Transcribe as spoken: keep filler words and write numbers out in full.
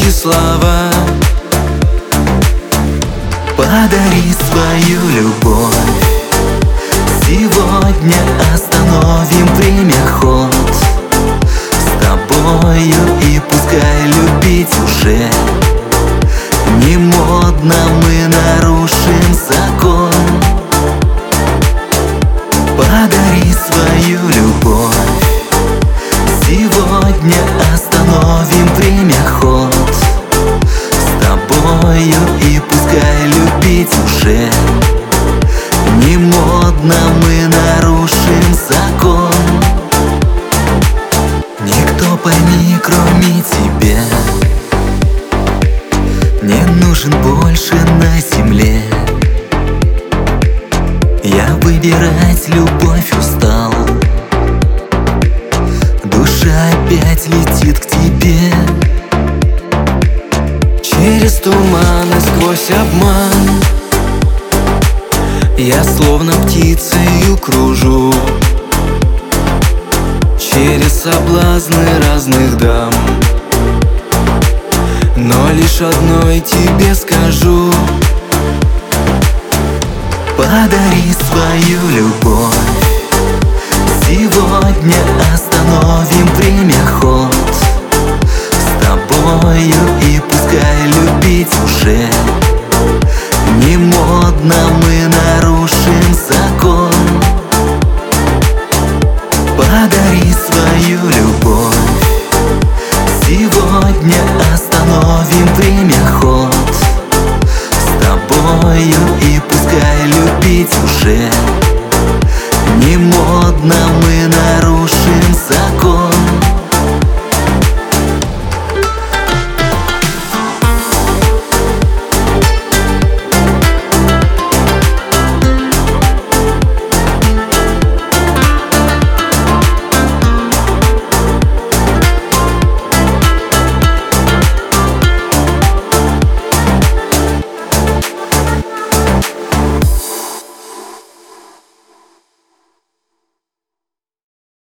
эти слова. Подари свою любовь. Сегодня остановим время ход с тобою, и пускай любить уже не модно, мы нарушим закон. Подари свою любовь. Сегодня остановим время ход с тобою, и пускай любить уже не модно, мы нарушим закон. Никто, пойми, кроме тебя не нужен больше на земле. Я выбирать любовь устал, душа опять летит к тебе. Через туман и сквозь обман я словно птицею кружу, через соблазны разных дам, но лишь одной тебе скажу. Подари свою любовь. Сегодня остановим время ход с тобою, и пускай любить уже не модно, мы на